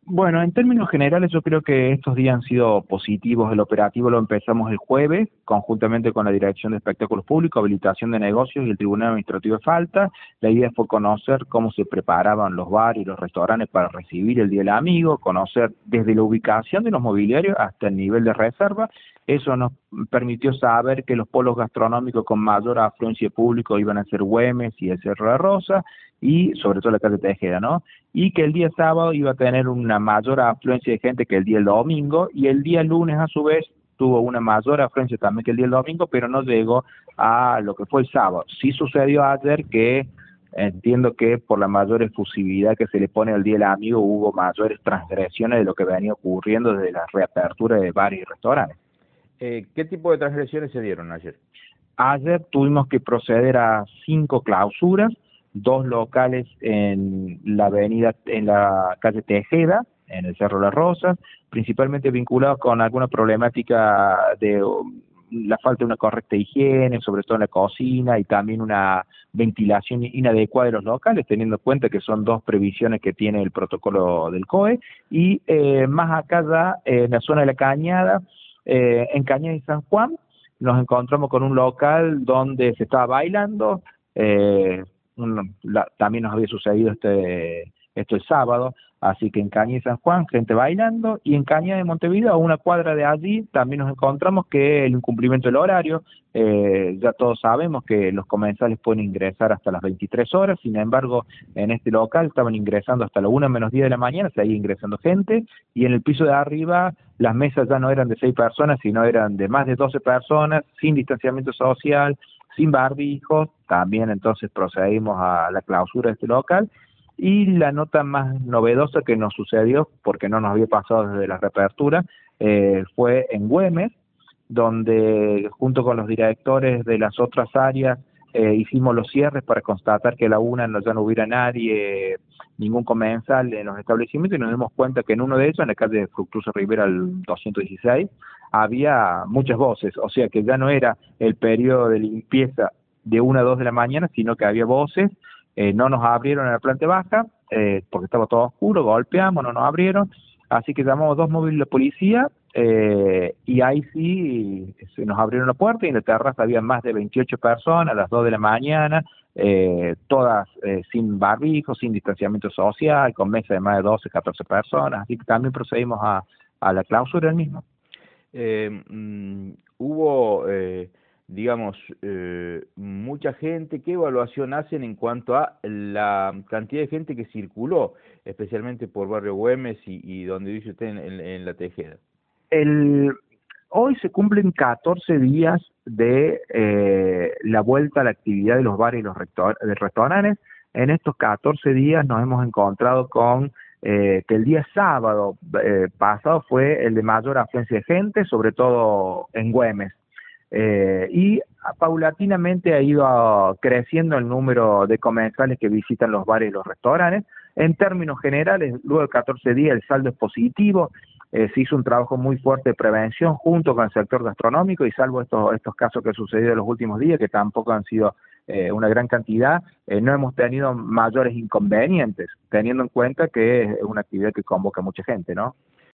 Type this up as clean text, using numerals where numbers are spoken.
Bueno, en términos generales yo creo que estos días han sido positivos. El operativo lo empezamos el jueves, conjuntamente con la Dirección de Espectáculos Públicos, Habilitación de Negocios y el Tribunal Administrativo de Falta. La idea fue conocer cómo se preparaban los bares y los restaurantes para recibir el Día del Amigo, conocer desde la ubicación de los mobiliarios hasta el nivel de reserva. Eso nos permitió saber que los polos gastronómicos con mayor afluencia de público iban a ser Güemes y el Cerro de Rosa, y sobre todo la calle Tejeda, ¿no? Y que el día sábado iba a tener una mayor afluencia de gente que el día domingo, y el día lunes a su vez tuvo una mayor afluencia también que el día domingo, pero no llegó a lo que fue el sábado. Sí sucedió ayer que entiendo que por la mayor efusividad que se le pone al Día del Amigo hubo mayores transgresiones de lo que venía ocurriendo desde la reapertura de bares y restaurantes. ¿Qué tipo de transgresiones se dieron ayer? Ayer tuvimos que proceder a 5 clausuras, 2 locales en la avenida, en la calle Tejeda, en el Cerro Las Rosas, principalmente vinculados con alguna problemática de la falta de una correcta higiene, sobre todo en la cocina, y también una ventilación inadecuada de los locales, teniendo en cuenta que son 2 previsiones que tiene el protocolo del COE, y más acá ya, en la zona de la Cañada, en Cañada y San Juan, nos encontramos con un local donde se estaba bailando. También nos había sucedido esto el sábado, así que en Cañada y San Juan, gente bailando, y en Cañada de Montevideo, a una cuadra de allí, también nos encontramos que el incumplimiento del horario. Ya todos sabemos que los comensales pueden ingresar hasta las 23 horas, sin embargo, en este local estaban ingresando hasta la 1 menos 10 de la mañana, seguía ingresando gente, y en el piso de arriba las mesas ya no eran de 6 personas, sino eran de más de 12 personas, sin distanciamiento social, sin barbijos. También entonces procedimos a la clausura de este local. Y la nota más novedosa que nos sucedió, porque no nos había pasado desde la reapertura, fue en Güemes, donde junto con los directores de las otras áreas hicimos los cierres para constatar que a la una ya no hubiera nadie, ningún comensal en los establecimientos, y nos dimos cuenta que en uno de ellos, en la calle Fructuoso Rivera al 216, había muchas voces, o sea que ya no era el periodo de limpieza de 1 a 2 de la mañana, sino que había voces. No nos abrieron en la planta baja, porque estaba todo oscuro, golpeamos, no nos abrieron, así que llamamos 2 móviles de policía, y ahí sí se nos abrieron la puerta, y en la terraza había más de 28 personas a las 2 de la mañana, todas sin barbijo, sin distanciamiento social, con mesa de más de 12, 14 personas, así que también procedimos a la clausura del mismo. Hubo, digamos, mucha gente. ¿Qué evaluación hacen en cuanto a la cantidad de gente que circuló, especialmente por Barrio Güemes y donde dice usted en La Tejeda? Hoy se cumplen 14 días de la vuelta a la actividad de los bares y los restaurantes. En estos 14 días nos hemos encontrado con que el día sábado pasado fue el de mayor afluencia de gente, sobre todo en Güemes. Y paulatinamente ha ido creciendo el número de comensales que visitan los bares y los restaurantes. En términos generales, luego de 14 días el saldo es positivo. Se hizo un trabajo muy fuerte de prevención junto con el sector gastronómico, y salvo estos casos que han sucedido en los últimos días, que tampoco han sido una gran cantidad, no hemos tenido mayores inconvenientes, teniendo en cuenta que es una actividad que convoca a mucha gente, ¿no?